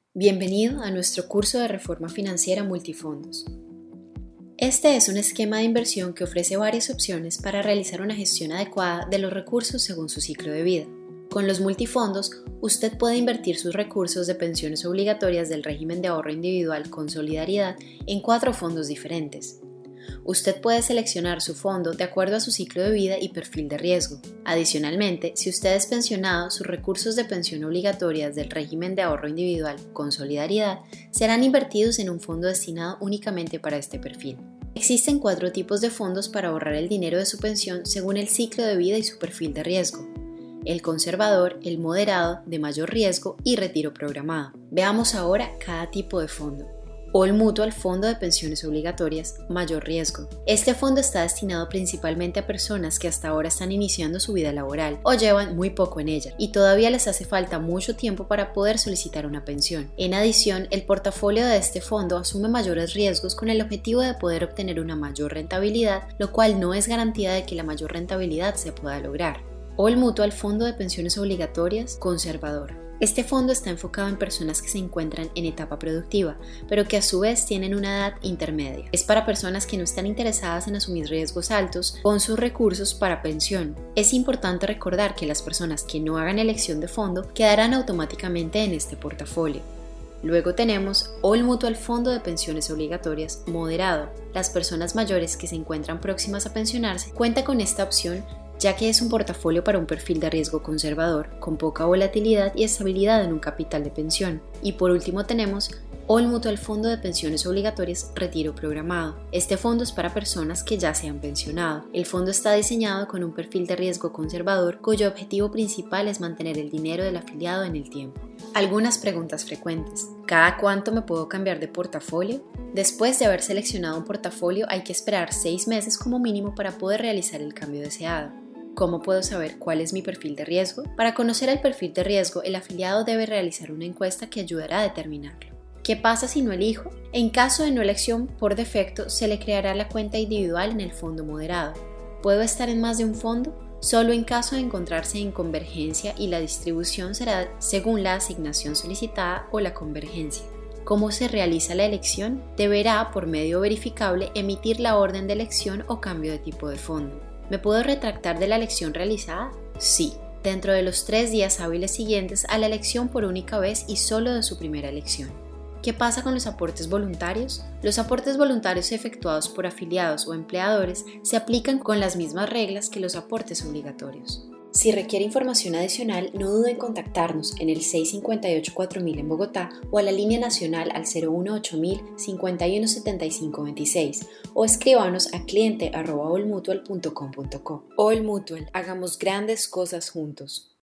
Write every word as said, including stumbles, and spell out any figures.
Bienvenido a nuestro curso de Reforma Financiera Multifondos. Este es un esquema de inversión que ofrece varias opciones para realizar una gestión adecuada de los recursos según su ciclo de vida. Con los multifondos, usted puede invertir sus recursos de pensiones obligatorias del régimen de ahorro individual con solidaridad en cuatro fondos diferentes. Usted puede seleccionar su fondo de acuerdo a su ciclo de vida y perfil de riesgo. Adicionalmente, si usted es pensionado, sus recursos de pensión obligatorias del régimen de ahorro individual con solidaridad serán invertidos en un fondo destinado únicamente para este perfil. Existen cuatro tipos de fondos para ahorrar el dinero de su pensión según el ciclo de vida y su perfil de riesgo: el conservador, el moderado, de mayor riesgo y retiro programado. Veamos ahora cada tipo de fondo. All Mutual, fondo de pensiones obligatorias, mayor riesgo. Este fondo está destinado principalmente a personas que hasta ahora están iniciando su vida laboral o llevan muy poco en ella y todavía les hace falta mucho tiempo para poder solicitar una pensión. En adición, el portafolio de este fondo asume mayores riesgos con el objetivo de poder obtener una mayor rentabilidad, lo cual no es garantía de que la mayor rentabilidad se pueda lograr. All Mutual, fondo de pensiones obligatorias, conservador. Este fondo está enfocado en personas que se encuentran en etapa productiva, pero que a su vez tienen una edad intermedia. Es para personas que no están interesadas en asumir riesgos altos con sus recursos para pensión. Es importante recordar que las personas que no hagan elección de fondo quedarán automáticamente en este portafolio. Luego tenemos All Mutual, fondo de pensiones obligatorias moderado. Las personas mayores que se encuentran próximas a pensionarse cuentan con esta opción, ya que es un portafolio para un perfil de riesgo conservador, con poca volatilidad y estabilidad en un capital de pensión. Y por último tenemos All Mutual, fondo de pensiones obligatorias retiro programado. Este fondo es para personas que ya se han pensionado. El fondo está diseñado con un perfil de riesgo conservador, cuyo objetivo principal es mantener el dinero del afiliado en el tiempo. Algunas preguntas frecuentes. ¿Cada cuánto me puedo cambiar de portafolio? Después de haber seleccionado un portafolio, hay que esperar seis meses como mínimo para poder realizar el cambio deseado. ¿Cómo puedo saber cuál es mi perfil de riesgo? Para conocer el perfil de riesgo, el afiliado debe realizar una encuesta que ayudará a determinarlo. ¿Qué pasa si no elijo? En caso de no elección, por defecto, se le creará la cuenta individual en el fondo moderado. ¿Puedo estar en más de un fondo? Solo en caso de encontrarse en convergencia, y la distribución será según la asignación solicitada o la convergencia. ¿Cómo se realiza la elección? Deberá, por medio verificable, emitir la orden de elección o cambio de tipo de fondo. ¿Me puedo retractar de la elección realizada? Sí, dentro de los tres días hábiles siguientes a la elección por única vez y solo de su primera elección. ¿Qué pasa con los aportes voluntarios? Los aportes voluntarios efectuados por afiliados o empleadores se aplican con las mismas reglas que los aportes obligatorios. Si requiere información adicional, no dude en contactarnos en el seis cinco ocho cuatro mil en Bogotá o a la línea nacional al cero uno ocho mil cincuenta y uno setenta y cinco veintiséis o escríbanos a cliente arroba allmutual punto com punto co. All Mutual, hagamos grandes cosas juntos.